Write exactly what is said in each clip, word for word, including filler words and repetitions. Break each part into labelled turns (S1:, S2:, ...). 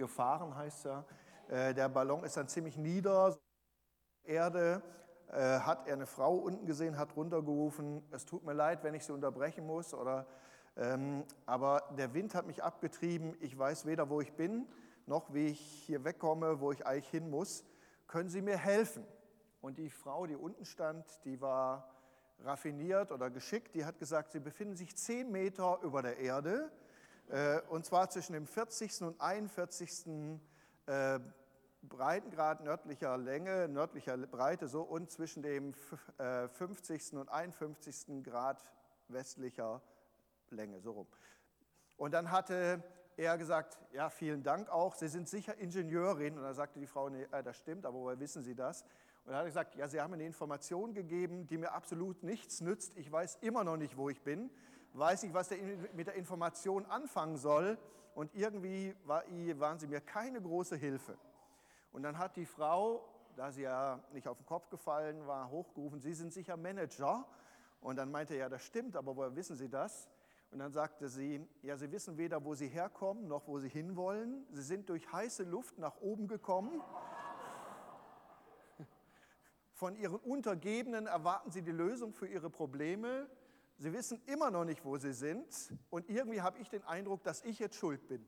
S1: gefahren, heißt er. Äh, der Ballon ist dann ziemlich nieder, Erde, äh, hat er eine Frau unten gesehen, hat runtergerufen, es tut mir leid, wenn ich sie unterbrechen muss, oder, ähm, aber der Wind hat mich abgetrieben, ich weiß weder, wo ich bin, noch wie ich hier wegkomme, wo ich eigentlich hin muss. Können Sie mir helfen? Und die Frau, die unten stand, die war raffiniert oder geschickt, die hat gesagt, sie befinden sich zehn Meter über der Erde, äh, und zwar zwischen dem vierzigsten und einundvierzigsten Äh, Breitengrad nördlicher Länge, nördlicher Breite, so, und zwischen dem äh, fünfzigsten und einundfünfzigsten Grad westlicher Länge, so rum. Und dann hatte er gesagt, ja, vielen Dank auch, Sie sind sicher Ingenieurin. Und dann sagte die Frau, nee, das stimmt, aber woher wissen Sie das? Und dann hat er gesagt, ja, Sie haben mir eine Information gegeben, die mir absolut nichts nützt. Ich weiß immer noch nicht, wo ich bin, weiß nicht, was der mit der Information anfangen soll. Und irgendwie war, waren Sie mir keine große Hilfe. Und dann hat die Frau, da sie ja nicht auf den Kopf gefallen war, hochgerufen, Sie sind sicher Manager. Und dann meinte er, ja, das stimmt, aber woher wissen Sie das? Und dann sagte sie, ja, Sie wissen weder, wo Sie herkommen, noch wo Sie hinwollen. Sie sind durch heiße Luft nach oben gekommen. Von Ihren Untergebenen erwarten Sie die Lösung für Ihre Probleme. Sie wissen immer noch nicht, wo Sie sind. Und irgendwie habe ich den Eindruck, dass ich jetzt schuld bin.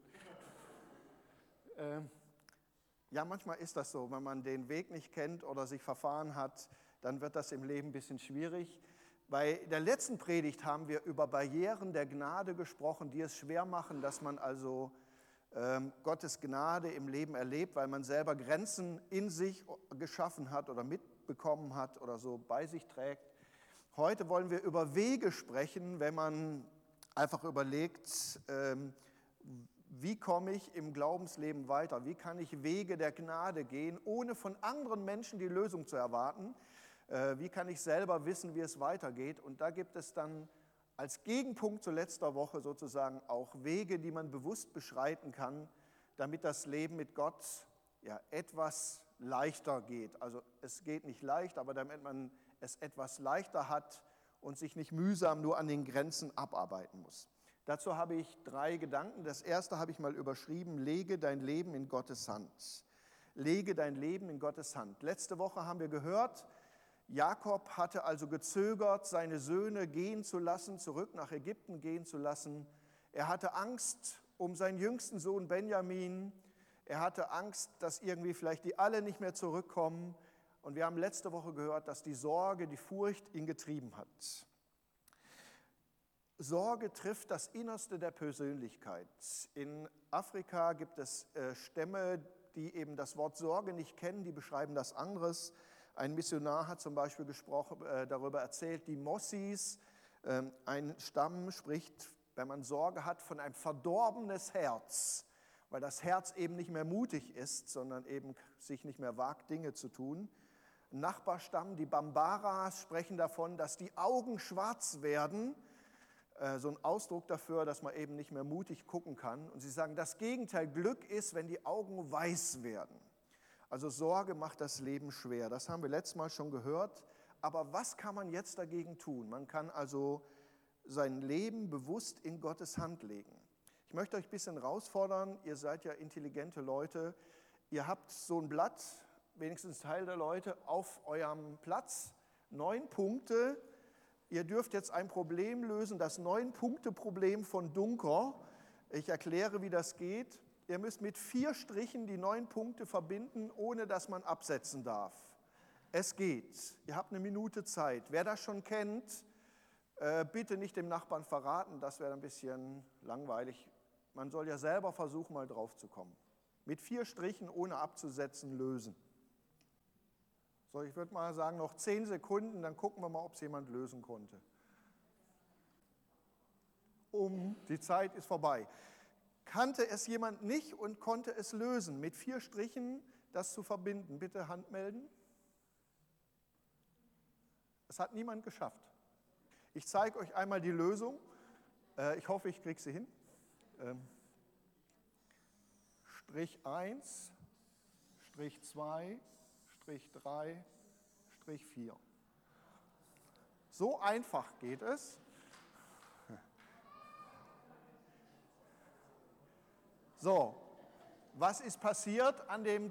S1: ähm, ja, manchmal ist das so. Wenn man den Weg nicht kennt oder sich verfahren hat, dann wird das im Leben ein bisschen schwierig. Bei der letzten Predigt haben wir über Barrieren der Gnade gesprochen, die es schwer machen, dass man also ähm, Gottes Gnade im Leben erlebt, weil man selber Grenzen in sich geschaffen hat oder mitbekommen hat oder so bei sich trägt. Heute wollen wir über Wege sprechen, wenn man einfach überlegt, ähm, wie komme ich im Glaubensleben weiter? Wie kann ich Wege der Gnade gehen, ohne von anderen Menschen die Lösung zu erwarten? Wie kann ich selber wissen, wie es weitergeht? Und da gibt es dann als Gegenpunkt zu letzter Woche sozusagen auch Wege, die man bewusst beschreiten kann, damit das Leben mit Gott ja, etwas leichter geht. Also es geht nicht leicht, aber damit man es etwas leichter hat und sich nicht mühsam nur an den Grenzen abarbeiten muss. Dazu habe ich drei Gedanken. Das erste habe ich mal überschrieben, lege dein Leben in Gottes Hand. Lege dein Leben in Gottes Hand. Letzte Woche haben wir gehört, Jakob hatte also gezögert, seine Söhne gehen zu lassen, zurück nach Ägypten gehen zu lassen. Er hatte Angst um seinen jüngsten Sohn Benjamin. Er hatte Angst, dass irgendwie vielleicht die alle nicht mehr zurückkommen. Und wir haben letzte Woche gehört, dass die Sorge, die Furcht ihn getrieben hat. Sorge trifft das Innerste der Persönlichkeit. In Afrika gibt es Stämme, die eben das Wort Sorge nicht kennen, die beschreiben das anderes. Ein Missionar hat zum Beispiel gesprochen, äh, darüber erzählt, die Mossis, äh, ein Stamm spricht, wenn man Sorge hat, von einem verdorbenes Herz, weil das Herz eben nicht mehr mutig ist, sondern eben sich nicht mehr wagt, Dinge zu tun. Ein Nachbarstamm, die Bambaras, sprechen davon, dass die Augen schwarz werden, äh, so ein Ausdruck dafür, dass man eben nicht mehr mutig gucken kann. Und sie sagen, das Gegenteil, Glück ist, wenn die Augen weiß werden. Also Sorge macht das Leben schwer, das haben wir letztes Mal schon gehört. Aber was kann man jetzt dagegen tun? Man kann also sein Leben bewusst in Gottes Hand legen. Ich möchte euch ein bisschen herausfordern, ihr seid ja intelligente Leute. Ihr habt so ein Blatt, wenigstens Teil der Leute, auf eurem Platz, neun Punkte. Ihr dürft jetzt ein Problem lösen, das Neun-Punkte-Problem von Dunker. Ich erkläre, wie das geht. Ihr müsst mit vier Strichen die neun Punkte verbinden, ohne dass man absetzen darf. Es geht. Ihr habt eine Minute Zeit. Wer das schon kennt, äh, bitte nicht dem Nachbarn verraten, das wäre ein bisschen langweilig. Man soll ja selber versuchen, mal drauf zu kommen. Mit vier Strichen, ohne abzusetzen, lösen. So, ich würde mal sagen, noch zehn Sekunden, dann gucken wir mal, ob es jemand lösen konnte. Um, die Zeit ist vorbei. Kannte es jemand nicht und konnte es lösen, mit vier Strichen das zu verbinden? Bitte Hand melden. Es hat niemand geschafft. Ich zeige euch einmal die Lösung. Ich hoffe, ich kriege sie hin. Strich eins, Strich zwei, Strich drei, Strich vier. So einfach geht es. So, was ist passiert an dem,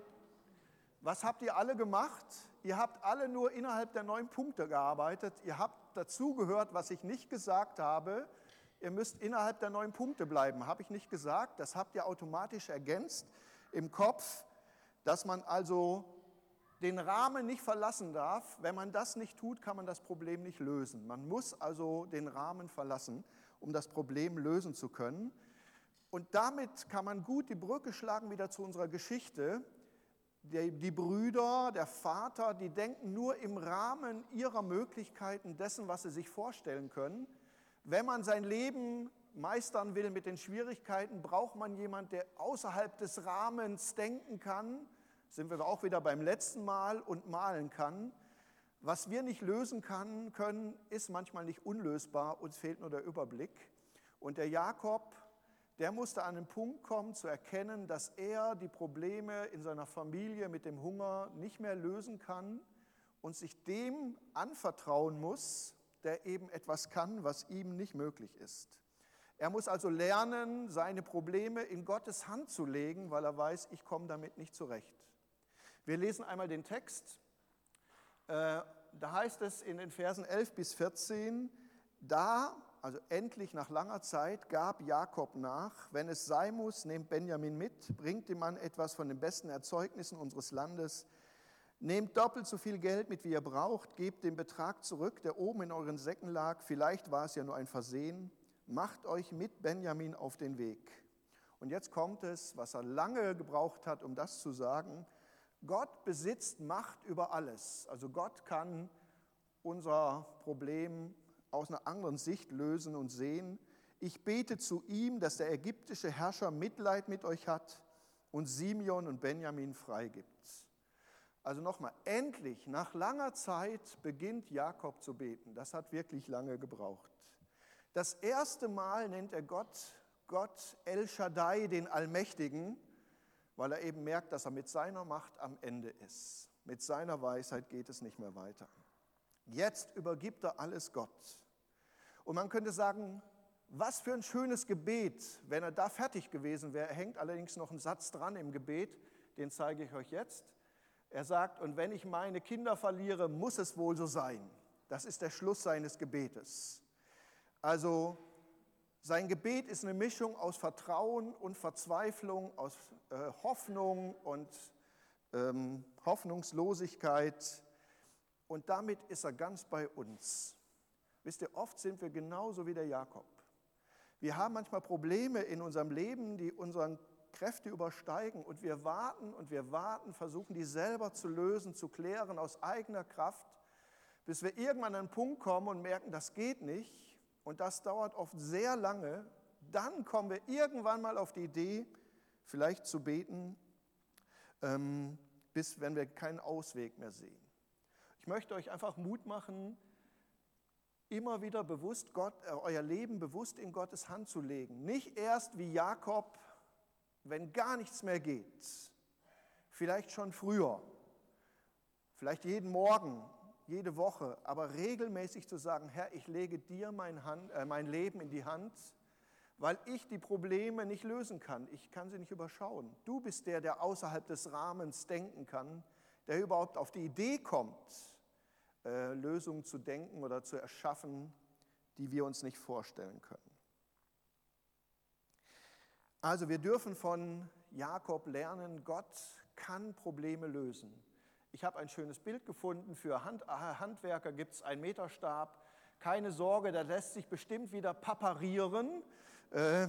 S1: was habt ihr alle gemacht? Ihr habt alle nur innerhalb der neun Punkte gearbeitet. Ihr habt dazugehört, was ich nicht gesagt habe. Ihr müsst innerhalb der neun Punkte bleiben. Habe ich nicht gesagt. Das habt ihr automatisch ergänzt im Kopf, dass man also den Rahmen nicht verlassen darf. Wenn man das nicht tut, kann man das Problem nicht lösen. Man muss also den Rahmen verlassen, um das Problem lösen zu können. Und damit kann man gut die Brücke schlagen wieder zu unserer Geschichte. Die, die Brüder, der Vater, die denken nur im Rahmen ihrer Möglichkeiten dessen, was sie sich vorstellen können. Wenn man sein Leben meistern will mit den Schwierigkeiten, braucht man jemanden, der außerhalb des Rahmens denken kann. Sind wir auch wieder beim letzten Mal und malen kann. Was wir nicht lösen kann, können, ist manchmal nicht unlösbar, uns fehlt nur der Überblick. Und der Jakob, der musste an den Punkt kommen, zu erkennen, dass er die Probleme in seiner Familie mit dem Hunger nicht mehr lösen kann und sich dem anvertrauen muss, der eben etwas kann, was ihm nicht möglich ist. Er muss also lernen, seine Probleme in Gottes Hand zu legen, weil er weiß, ich komme damit nicht zurecht. Wir lesen einmal den Text. Äh, da heißt es in den Versen elf bis vierzehn, da, also endlich nach langer Zeit, gab Jakob nach, wenn es sein muss, nehmt Benjamin mit, bringt dem Mann etwas von den besten Erzeugnissen unseres Landes, nehmt doppelt so viel Geld mit, wie ihr braucht, gebt den Betrag zurück, der oben in euren Säcken lag, vielleicht war es ja nur ein Versehen, macht euch mit Benjamin auf den Weg. Und jetzt kommt es, was er lange gebraucht hat, um das zu sagen, Gott besitzt Macht über alles. Also Gott kann unser Problem aus einer anderen Sicht lösen und sehen. Ich bete zu ihm, dass der ägyptische Herrscher Mitleid mit euch hat und Simeon und Benjamin freigibt. Also nochmal, endlich, nach langer Zeit beginnt Jakob zu beten. Das hat wirklich lange gebraucht. Das erste Mal nennt er Gott, Gott El Shaddai, den Allmächtigen, weil er eben merkt, dass er mit seiner Macht am Ende ist. Mit seiner Weisheit geht es nicht mehr weiter. Jetzt übergibt er alles Gott. Und man könnte sagen, was für ein schönes Gebet, wenn er da fertig gewesen wäre. Er hängt allerdings noch ein Satz dran im Gebet, den zeige ich euch jetzt. Er sagt, und wenn ich meine Kinder verliere, muss es wohl so sein. Das ist der Schluss seines Gebetes. Also sein Gebet ist eine Mischung aus Vertrauen und Verzweiflung, aus äh, Hoffnung und ähm, Hoffnungslosigkeit. Und damit ist er ganz bei uns. Wisst ihr, oft sind wir genauso wie der Jakob. Wir haben manchmal Probleme in unserem Leben, die unsere Kräfte übersteigen. Und wir warten und wir warten, versuchen die selber zu lösen, zu klären aus eigener Kraft, bis wir irgendwann an einen Punkt kommen und merken, das geht nicht. Und das dauert oft sehr lange. Dann kommen wir irgendwann mal auf die Idee, vielleicht zu beten, ähm, bis wenn wir keinen Ausweg mehr sehen. Ich möchte euch einfach Mut machen, immer wieder bewusst Gott, äh, euer Leben bewusst in Gottes Hand zu legen. Nicht erst wie Jakob, wenn gar nichts mehr geht. Vielleicht schon früher, vielleicht jeden Morgen, jede Woche, aber regelmäßig zu sagen, Herr, ich lege dir mein, Hand, äh, mein Leben in die Hand, weil ich die Probleme nicht lösen kann. Ich kann sie nicht überschauen. Du bist der, der außerhalb des Rahmens denken kann, der überhaupt auf die Idee kommt, äh, Lösungen zu denken oder zu erschaffen, die wir uns nicht vorstellen können. Also wir dürfen von Jakob lernen, Gott kann Probleme lösen. Ich habe ein schönes Bild gefunden, für Hand, Handwerker gibt es einen Meterstab. Keine Sorge, der lässt sich bestimmt wieder paparieren. Äh,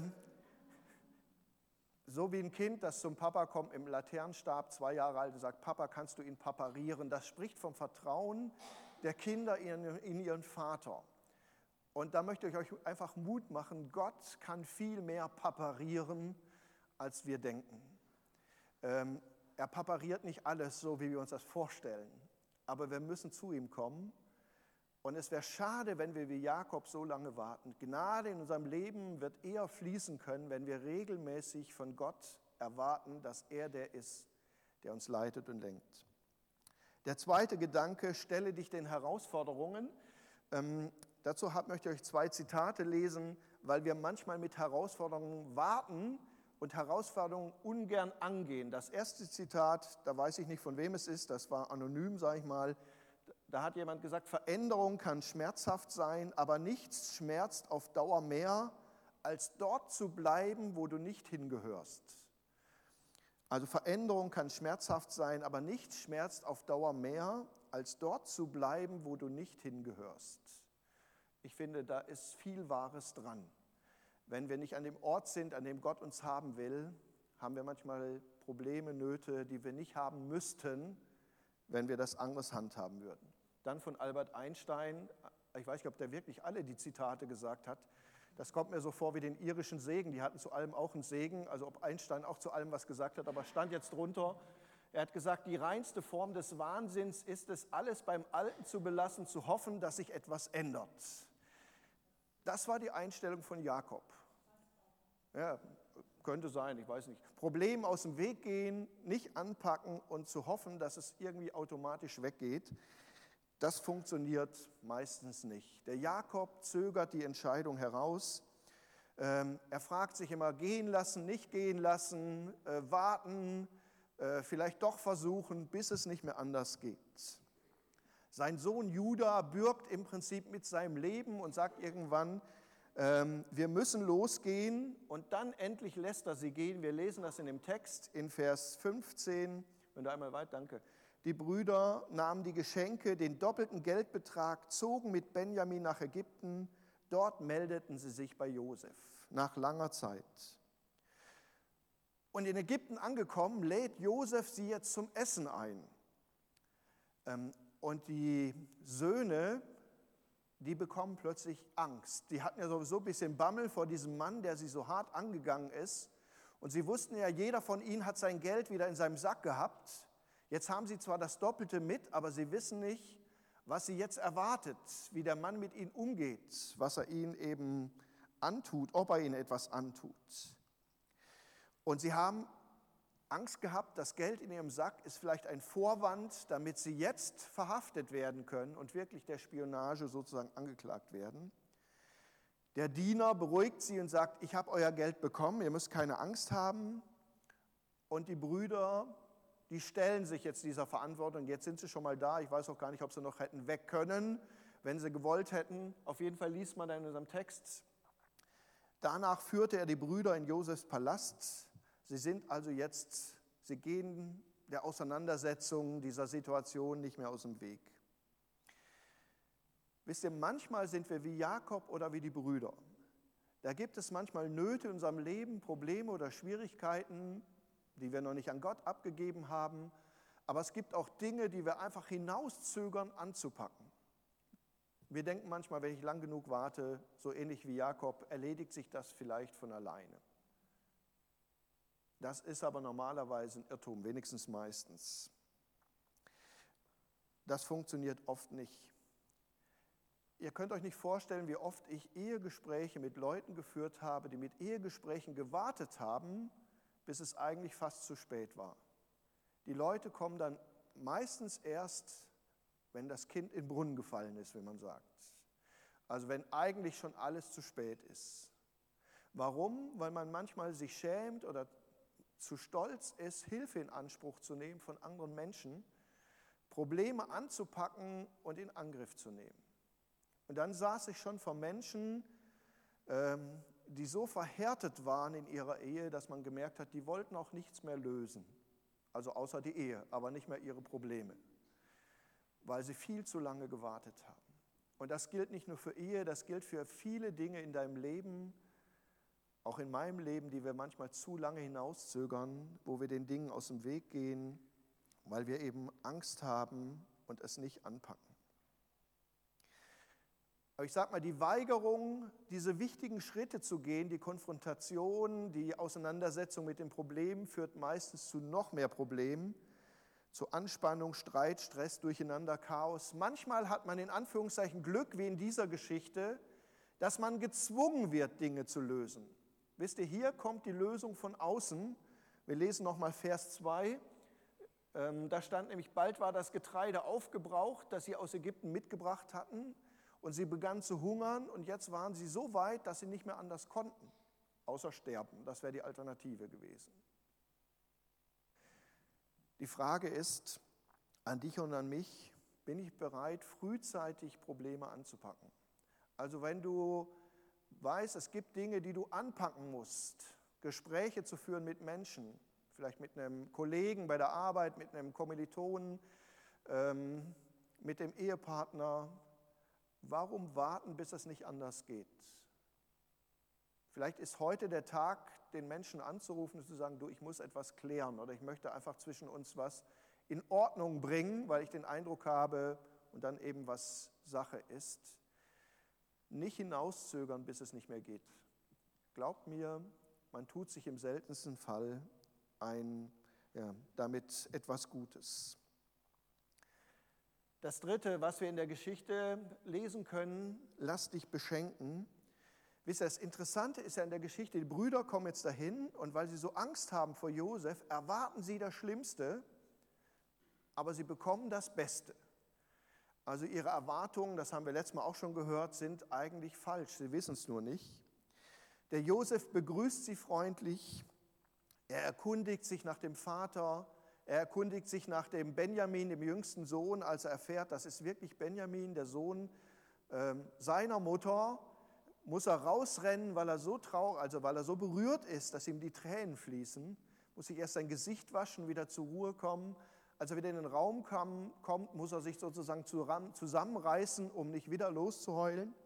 S1: so wie ein Kind, das zum Papa kommt im Laternenstab, zwei Jahre alt, und sagt, Papa, kannst du ihn paparieren? Das spricht vom Vertrauen der Kinder in, in ihren Vater. Und da möchte ich euch einfach Mut machen, Gott kann viel mehr paparieren, als wir denken. Ähm, Er papariert nicht alles so, wie wir uns das vorstellen, aber wir müssen zu ihm kommen. Und es wäre schade, wenn wir wie Jakob so lange warten. Gnade in unserem Leben wird eher fließen können, wenn wir regelmäßig von Gott erwarten, dass er der ist, der uns leitet und lenkt. Der zweite Gedanke, stelle dich den Herausforderungen. Ähm, dazu hab, möchte ich euch zwei Zitate lesen, weil wir manchmal mit Herausforderungen warten und Herausforderungen ungern angehen. Das erste Zitat, da weiß ich nicht, von wem es ist, das war anonym, sage ich mal. Da hat jemand gesagt, Veränderung kann schmerzhaft sein, aber nichts schmerzt auf Dauer mehr, als dort zu bleiben, wo du nicht hingehörst. Also Veränderung kann schmerzhaft sein, aber nichts schmerzt auf Dauer mehr, als dort zu bleiben, wo du nicht hingehörst. Ich finde, da ist viel Wahres dran. Wenn wir nicht an dem Ort sind, an dem Gott uns haben will, haben wir manchmal Probleme, Nöte, die wir nicht haben müssten, wenn wir das anders handhaben würden. Dann von Albert Einstein, ich weiß nicht, ob der wirklich alle die Zitate gesagt hat, das kommt mir so vor wie den irischen Segen, die hatten zu allem auch einen Segen, also ob Einstein auch zu allem was gesagt hat, aber stand jetzt drunter. Er hat gesagt, die reinste Form des Wahnsinns ist es, alles beim Alten zu belassen, zu hoffen, dass sich etwas ändert. Das war die Einstellung von Jakob. Ja, könnte sein, ich weiß nicht. Problem aus dem Weg gehen, nicht anpacken und zu hoffen, dass es irgendwie automatisch weggeht, das funktioniert meistens nicht. Der Jakob zögert die Entscheidung heraus. Ähm, er fragt sich immer, gehen lassen, nicht gehen lassen, äh, warten, äh, vielleicht doch versuchen, bis es nicht mehr anders geht. Sein Sohn Juda bürgt im Prinzip mit seinem Leben und sagt irgendwann, ähm, wir müssen losgehen, und dann endlich lässt er sie gehen. Wir lesen das in dem Text in Vers fünfzehn, wenn du einmal weit, danke. Die Brüder nahmen die Geschenke, den doppelten Geldbetrag, zogen mit Benjamin nach Ägypten. Dort meldeten sie sich bei Josef nach langer Zeit. Und in Ägypten angekommen, lädt Josef sie jetzt zum Essen ein. Und die Söhne, die bekommen plötzlich Angst. Die hatten ja sowieso ein bisschen Bammel vor diesem Mann, der sie so hart angegangen ist. Und sie wussten ja, jeder von ihnen hat sein Geld wieder in seinem Sack gehabt. Jetzt haben sie zwar das Doppelte mit, aber sie wissen nicht, was sie jetzt erwartet, wie der Mann mit ihnen umgeht, was er ihnen eben antut, ob er ihnen etwas antut. Und sie haben Angst gehabt, das Geld in ihrem Sack ist vielleicht ein Vorwand, damit sie jetzt verhaftet werden können und wirklich der Spionage sozusagen angeklagt werden. Der Diener beruhigt sie und sagt, ich habe euer Geld bekommen, ihr müsst keine Angst haben. Und die Brüder, die stellen sich jetzt dieser Verantwortung. Jetzt sind sie schon mal da. Ich weiß auch gar nicht, ob sie noch hätten weg können, wenn sie gewollt hätten. Auf jeden Fall liest man da in unserem Text. Danach führte er die Brüder in Josefs Palast. Sie sind also jetzt, sie gehen der Auseinandersetzung dieser Situation nicht mehr aus dem Weg. Wisst ihr, manchmal sind wir wie Jakob oder wie die Brüder. Da gibt es manchmal Nöte in unserem Leben, Probleme oder Schwierigkeiten, die wir noch nicht an Gott abgegeben haben. Aber es gibt auch Dinge, die wir einfach hinauszögern anzupacken. Wir denken manchmal, wenn ich lang genug warte, so ähnlich wie Jakob, erledigt sich das vielleicht von alleine. Das ist aber normalerweise ein Irrtum, wenigstens meistens. Das funktioniert oft nicht. Ihr könnt euch nicht vorstellen, wie oft ich Ehegespräche mit Leuten geführt habe, die mit Ehegesprächen gewartet haben, bis es eigentlich fast zu spät war. Die Leute kommen dann meistens erst, wenn das Kind in den Brunnen gefallen ist, wie man sagt. Also wenn eigentlich schon alles zu spät ist. Warum? Weil man manchmal sich schämt oder zu stolz ist, Hilfe in Anspruch zu nehmen von anderen Menschen, Probleme anzupacken und in Angriff zu nehmen. Und dann saß ich schon vor Menschen, ähm, die so verhärtet waren in ihrer Ehe, dass man gemerkt hat, die wollten auch nichts mehr lösen. Also außer die Ehe, aber nicht mehr ihre Probleme, weil sie viel zu lange gewartet haben. Und das gilt nicht nur für Ehe, das gilt für viele Dinge in deinem Leben, auch in meinem Leben, die wir manchmal zu lange hinauszögern, wo wir den Dingen aus dem Weg gehen, weil wir eben Angst haben und es nicht anpacken. Aber ich sage mal, die Weigerung, diese wichtigen Schritte zu gehen, die Konfrontation, die Auseinandersetzung mit den Problemen, führt meistens zu noch mehr Problemen, zu Anspannung, Streit, Stress, Durcheinander, Chaos. Manchmal hat man in Anführungszeichen Glück, wie in dieser Geschichte, dass man gezwungen wird, Dinge zu lösen. Wisst ihr, hier kommt die Lösung von außen. Wir lesen nochmal Vers zwei. Ähm, da stand nämlich, bald war das Getreide aufgebraucht, das sie aus Ägypten mitgebracht hatten. Und sie begannen zu hungern und jetzt waren sie so weit, dass sie nicht mehr anders konnten. außer sterben. Das wäre die Alternative gewesen. Die Frage ist an dich und an mich, bin ich bereit, frühzeitig Probleme anzupacken? Also wenn du weißt, es gibt Dinge, die du anpacken musst, Gespräche zu führen mit Menschen, vielleicht mit einem Kollegen bei der Arbeit, mit einem Kommilitonen, ähm, mit dem Ehepartner, warum warten, bis es nicht anders geht? Vielleicht ist heute der Tag, den Menschen anzurufen und zu sagen, du, ich muss etwas klären oder ich möchte einfach zwischen uns was in Ordnung bringen, weil ich den Eindruck habe und dann eben was Sache ist. Nicht hinauszögern, bis es nicht mehr geht. Glaubt mir, man tut sich im seltensten Fall ein, ja, damit etwas Gutes. Das Dritte, was wir in der Geschichte lesen können, lass dich beschenken. Wisst ihr, das Interessante ist ja in der Geschichte, die Brüder kommen jetzt dahin und weil sie so Angst haben vor Josef, erwarten sie das Schlimmste, aber sie bekommen das Beste. Also ihre Erwartungen, das haben wir letztes Mal auch schon gehört, sind eigentlich falsch, sie wissen es nur nicht. Der Josef begrüßt sie freundlich, er erkundigt sich nach dem Vater, er erkundigt sich nach dem Benjamin, dem jüngsten Sohn, als er erfährt, das ist wirklich Benjamin, der Sohn äh, seiner Mutter, muss er rausrennen, weil er so traurig, also weil er so berührt ist, dass ihm die Tränen fließen, muss sich erst sein Gesicht waschen, wieder zur Ruhe kommen. Als er wieder in den Raum kam, kommt, muss er sich sozusagen zusammenreißen, um nicht wieder loszuheulen.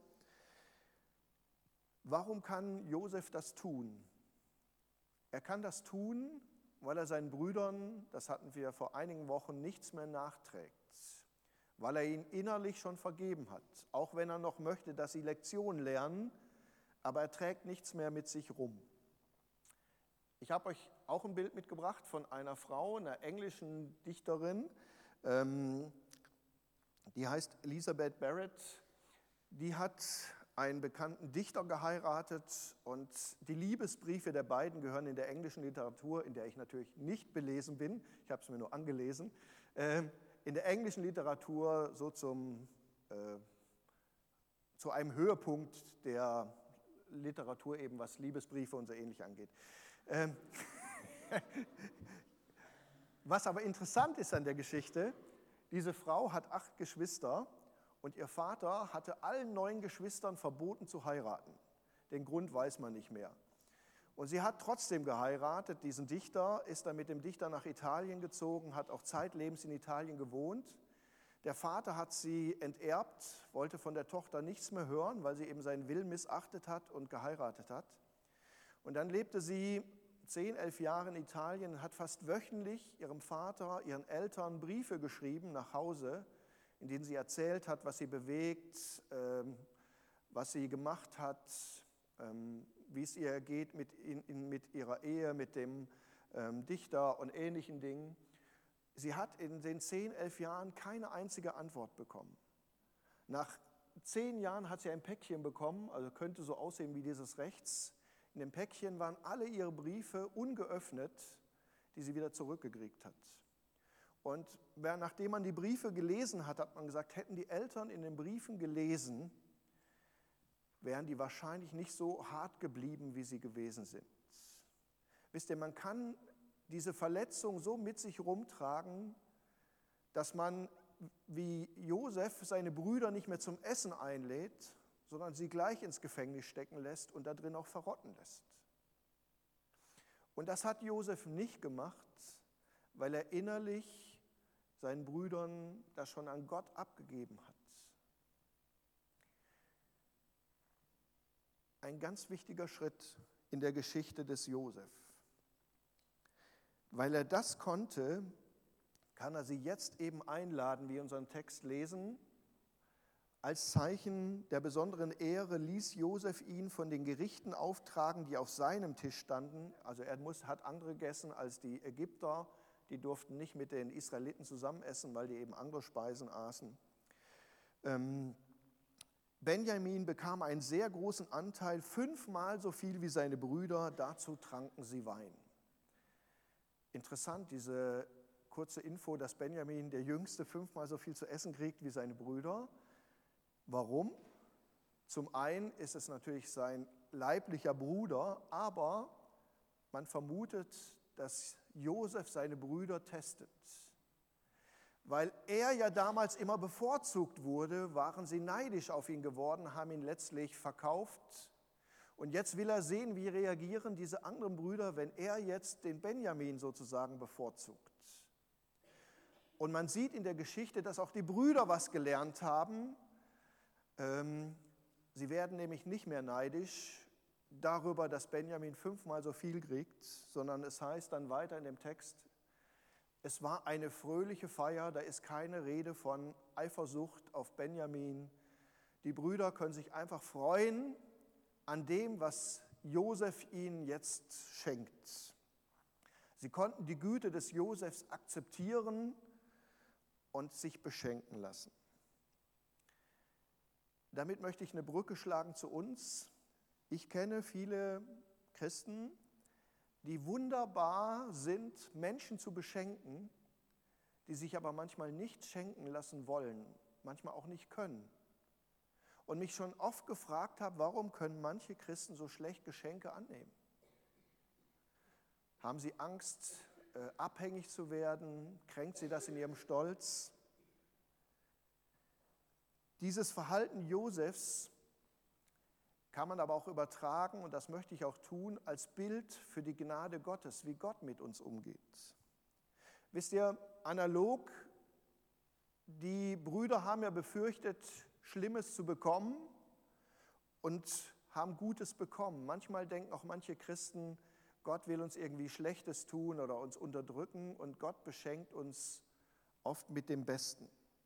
S1: Warum kann Josef das tun? Er kann das tun, weil er seinen Brüdern, das hatten wir vor einigen Wochen, nichts mehr nachträgt. Weil er ihnen innerlich schon vergeben hat. Auch wenn er noch möchte, dass sie Lektionen lernen, aber er trägt nichts mehr mit sich rum. Ich habe euch auch ein Bild mitgebracht von einer Frau, einer englischen Dichterin, ähm, die heißt Elizabeth Barrett. Die hat einen bekannten Dichter geheiratet und die Liebesbriefe der beiden gehören in der englischen Literatur, in der ich natürlich nicht belesen bin, ich habe es mir nur angelesen, äh, in der englischen Literatur so zum, äh, zu einem Höhepunkt der Literatur eben, was Liebesbriefe und so ähnlich angeht. Ähm, was aber interessant ist an der Geschichte, diese Frau hat acht Geschwister und ihr Vater hatte allen neun Geschwistern verboten zu heiraten. Den Grund weiß man nicht mehr. Und sie hat trotzdem geheiratet, diesen Dichter, ist dann mit dem Dichter nach Italien gezogen, hat auch zeitlebens in Italien gewohnt. Der Vater hat sie enterbt, wollte von der Tochter nichts mehr hören, weil sie eben seinen Willen missachtet hat und geheiratet hat. Und dann lebte sie zehn, elf Jahre in Italien und hat fast wöchentlich ihrem Vater, ihren Eltern Briefe geschrieben nach Hause, in denen sie erzählt hat, was sie bewegt, ähm, was sie gemacht hat, ähm, wie es ihr geht mit, in, in, mit ihrer Ehe, mit dem ähm, Dichter und ähnlichen Dingen. Sie hat in den zehn, elf Jahren keine einzige Antwort bekommen. Nach zehn Jahren hat sie ein Päckchen bekommen, also könnte so aussehen wie dieses rechts. In dem Päckchen waren alle ihre Briefe ungeöffnet, die sie wieder zurückgekriegt hat. Und nachdem man die Briefe gelesen hat, hat man gesagt, hätten die Eltern in den Briefen gelesen, wären die wahrscheinlich nicht so hart geblieben, wie sie gewesen sind. Wisst ihr, man kann diese Verletzung so mit sich rumtragen, dass man wie Josef seine Brüder nicht mehr zum Essen einlädt, sondern sie gleich ins Gefängnis stecken lässt und da drin auch verrotten lässt. Und das hat Josef nicht gemacht, weil er innerlich seinen Brüdern das schon an Gott abgegeben hat. Ein ganz wichtiger Schritt in der Geschichte des Josef. Weil er das konnte, kann er sie jetzt eben einladen, wie wir unseren Text lesen. Als Zeichen der besonderen Ehre ließ Josef ihn von den Gerichten auftragen, die auf seinem Tisch standen. Also er muss, hat andere gegessen als die Ägypter, die durften nicht mit den Israeliten zusammen essen, weil die eben andere Speisen aßen. Ähm, Benjamin bekam einen sehr großen Anteil, fünfmal so viel wie seine Brüder, dazu tranken sie Wein. Interessant, diese kurze Info, dass Benjamin, der Jüngste, fünfmal so viel zu essen kriegt wie seine Brüder. Warum? Zum einen ist es natürlich sein leiblicher Bruder, aber man vermutet, dass Josef seine Brüder testet. Weil er ja damals immer bevorzugt wurde, waren sie neidisch auf ihn geworden, haben ihn letztlich verkauft. Und jetzt will er sehen, wie reagieren diese anderen Brüder, wenn er jetzt den Benjamin sozusagen bevorzugt. Und man sieht in der Geschichte, dass auch die Brüder was gelernt haben. Ähm, sie werden nämlich nicht mehr neidisch darüber, dass Benjamin fünfmal so viel kriegt, sondern es heißt dann weiter in dem Text, es war eine fröhliche Feier, da ist keine Rede von Eifersucht auf Benjamin. Die Brüder können sich einfach freuen an dem, was Josef ihnen jetzt schenkt. Sie konnten die Güte des Josefs akzeptieren und sich beschenken lassen. Damit möchte ich eine Brücke schlagen zu uns. Ich kenne viele Christen, die wunderbar sind, Menschen zu beschenken, die sich aber manchmal nicht schenken lassen wollen, manchmal auch nicht können. Und mich schon oft gefragt habe, warum können manche Christen so schlecht Geschenke annehmen? Haben sie Angst, äh, abhängig zu werden? Kränkt sie das in ihrem Stolz? Dieses Verhalten Josefs kann man aber auch übertragen, und das möchte ich auch tun, als Bild für die Gnade Gottes, wie Gott mit uns umgeht. Wisst ihr, analog, die Brüder haben ja befürchtet, Schlimmes zu bekommen und haben Gutes bekommen. Manchmal denken auch manche Christen, Gott will uns irgendwie Schlechtes tun oder uns unterdrücken, und Gott beschenkt uns oft mit dem Besten.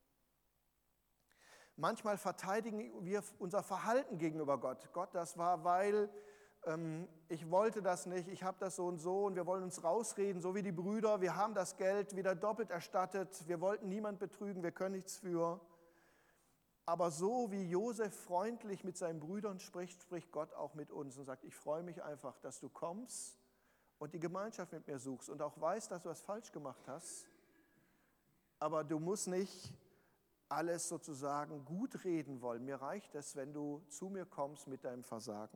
S1: Manchmal verteidigen wir unser Verhalten gegenüber Gott. Gott, das war, weil ähm, ich wollte das nicht, ich habe das so und so, und wir wollen uns rausreden, so wie die Brüder, wir haben das Geld wieder doppelt erstattet, wir wollten niemand betrügen, wir können nichts für. Aber so wie Josef freundlich mit seinen Brüdern spricht, spricht Gott auch mit uns und sagt, ich freue mich einfach, dass du kommst und die Gemeinschaft mit mir suchst und auch weißt, dass du was falsch gemacht hast. Aber du musst nicht alles sozusagen gut reden wollen. Mir reicht es, wenn du zu mir kommst mit deinem Versagen.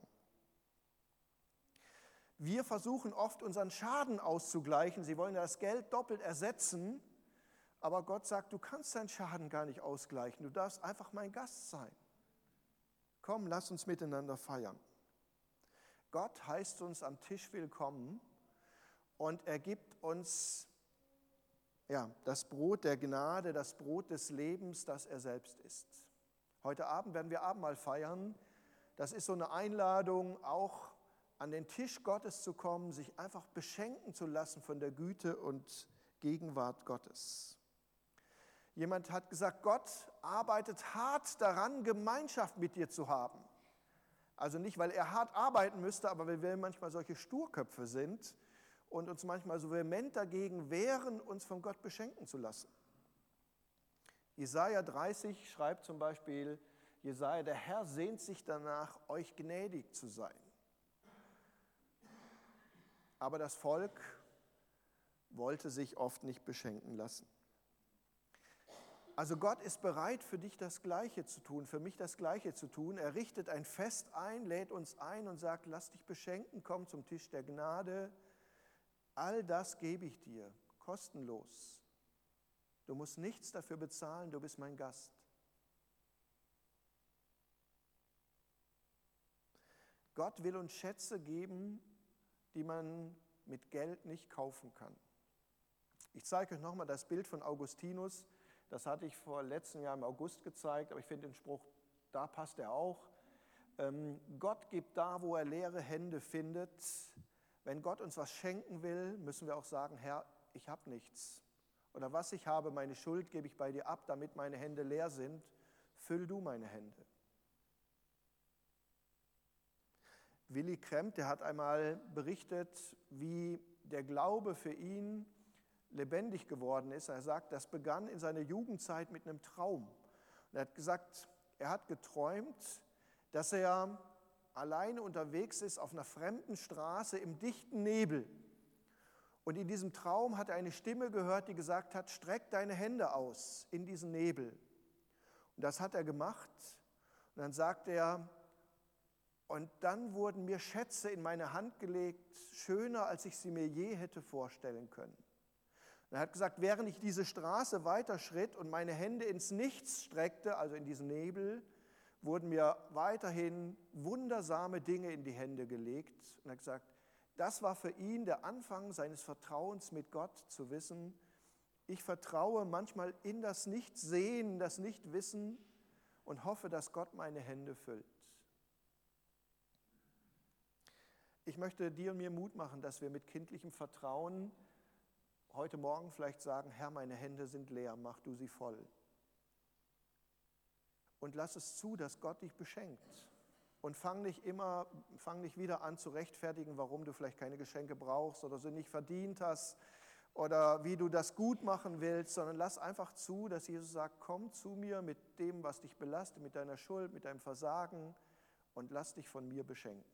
S1: Wir versuchen oft, unseren Schaden auszugleichen. Sie wollen das Geld doppelt ersetzen, aber Gott sagt, du kannst deinen Schaden gar nicht ausgleichen. Du darfst einfach mein Gast sein. Komm, lass uns miteinander feiern. Gott heißt uns am Tisch willkommen und er gibt uns ja, das Brot der Gnade, das Brot des Lebens, das er selbst ist. Heute Abend werden wir Abendmahl feiern. Das ist so eine Einladung, auch an den Tisch Gottes zu kommen, sich einfach beschenken zu lassen von der Güte und Gegenwart Gottes. Jemand hat gesagt, Gott arbeitet hart daran, Gemeinschaft mit dir zu haben. Also nicht, weil er hart arbeiten müsste, aber weil wir manchmal solche Sturköpfe sind und uns manchmal so vehement dagegen wehren, uns von Gott beschenken zu lassen. Jesaja dreißig schreibt zum Beispiel, Jesaja, der Herr sehnt sich danach, euch gnädig zu sein. Aber das Volk wollte sich oft nicht beschenken lassen. Also Gott ist bereit, für dich das Gleiche zu tun, für mich das Gleiche zu tun. Er richtet ein Fest ein, lädt uns ein und sagt, lass dich beschenken, komm zum Tisch der Gnade. All das gebe ich dir, kostenlos. Du musst nichts dafür bezahlen, du bist mein Gast. Gott will uns Schätze geben, die man mit Geld nicht kaufen kann. Ich zeige euch nochmal das Bild von Augustinus. Das hatte ich vor letztem Jahr im August gezeigt, aber ich finde den Spruch, da passt er auch. Ähm, Gott gibt da, wo er leere Hände findet. Wenn Gott uns was schenken will, müssen wir auch sagen, Herr, ich habe nichts. Oder was ich habe, meine Schuld, gebe ich bei dir ab, damit meine Hände leer sind. Füll du meine Hände. Willy Kremp, der hat einmal berichtet, wie der Glaube für ihn lebendig geworden ist. Er sagt, das begann in seiner Jugendzeit mit einem Traum. Und er hat gesagt, er hat geträumt, dass er alleine unterwegs ist auf einer fremden Straße im dichten Nebel. Und in diesem Traum hat er eine Stimme gehört, die gesagt hat, streck deine Hände aus in diesen Nebel. Und das hat er gemacht. Und dann sagt er, Und dann wurden mir Schätze in meine Hand gelegt, schöner, als ich sie mir je hätte vorstellen können. Und er hat gesagt, während ich diese Straße weiterschritt und meine Hände ins Nichts streckte, also in diesen Nebel, wurden mir weiterhin wundersame Dinge in die Hände gelegt. Und er hat gesagt, das war für ihn der Anfang seines Vertrauens mit Gott, zu wissen, ich vertraue manchmal in das Nichtsehen, das Nichtwissen und hoffe, dass Gott meine Hände füllt. Ich möchte dir und mir Mut machen, dass wir mit kindlichem Vertrauen heute Morgen vielleicht sagen, Herr, meine Hände sind leer, mach du sie voll. Und lass es zu, dass Gott dich beschenkt. Und fang nicht immer, fang nicht wieder an zu rechtfertigen, warum du vielleicht keine Geschenke brauchst oder sie nicht verdient hast oder wie du das gut machen willst, sondern lass einfach zu, dass Jesus sagt, komm zu mir mit dem, was dich belastet, mit deiner Schuld, mit deinem Versagen und lass dich von mir beschenken.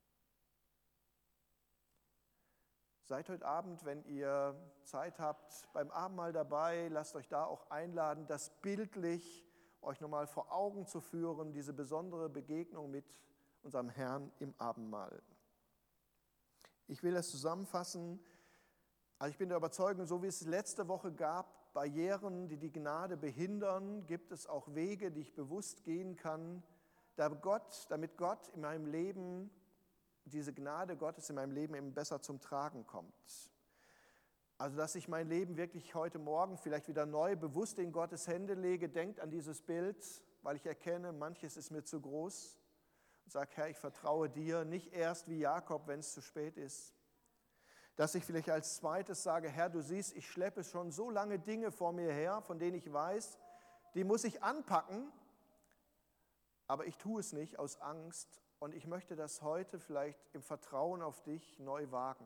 S1: Seid heute Abend, wenn ihr Zeit habt, beim Abendmahl dabei, lasst euch da auch einladen, das bildlich euch nochmal vor Augen zu führen, diese besondere Begegnung mit unserem Herrn im Abendmahl. Ich will das zusammenfassen. Also ich bin der Überzeugung, so wie es letzte Woche gab, Barrieren, die die Gnade behindern, gibt es auch Wege, die ich bewusst gehen kann, damit Gott, damit Gott in meinem Leben, diese Gnade Gottes in meinem Leben eben besser zum Tragen kommt. Also, dass ich mein Leben wirklich heute Morgen vielleicht wieder neu bewusst in Gottes Hände lege, denkt an dieses Bild, weil ich erkenne, manches ist mir zu groß und sage, Herr, ich vertraue dir, nicht erst wie Jakob, wenn es zu spät ist. Dass ich vielleicht als zweites sage, Herr, du siehst, ich schleppe schon so lange Dinge vor mir her, von denen ich weiß, die muss ich anpacken, aber ich tue es nicht aus Angst. Und ich möchte das heute vielleicht im Vertrauen auf dich neu wagen.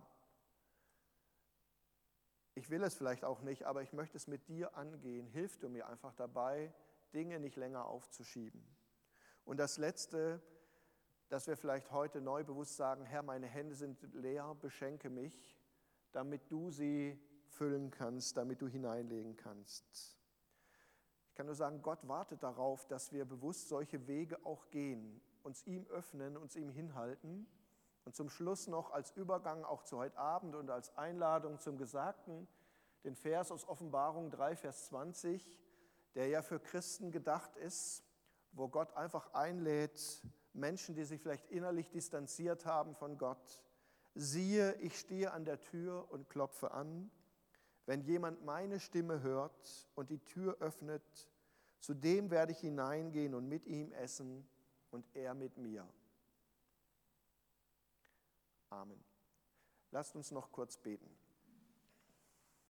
S1: Ich will es vielleicht auch nicht, aber ich möchte es mit dir angehen. Hilf du mir einfach dabei, Dinge nicht länger aufzuschieben. Und das Letzte, dass wir vielleicht heute neu bewusst sagen, Herr, meine Hände sind leer, beschenke mich, damit du sie füllen kannst, damit du hineinlegen kannst. Ich kann nur sagen, Gott wartet darauf, dass wir bewusst solche Wege auch gehen, uns ihm öffnen, uns ihm hinhalten und zum Schluss noch als Übergang auch zu heute Abend und als Einladung zum Gesagten den Vers aus Offenbarung drei, Vers zwanzig, der ja für Christen gedacht ist, wo Gott einfach einlädt, Menschen, die sich vielleicht innerlich distanziert haben von Gott, siehe, ich stehe an der Tür und klopfe an. Wenn jemand meine Stimme hört und die Tür öffnet, zu dem werde ich hineingehen und mit ihm essen und er mit mir. Amen. Lasst uns noch kurz beten.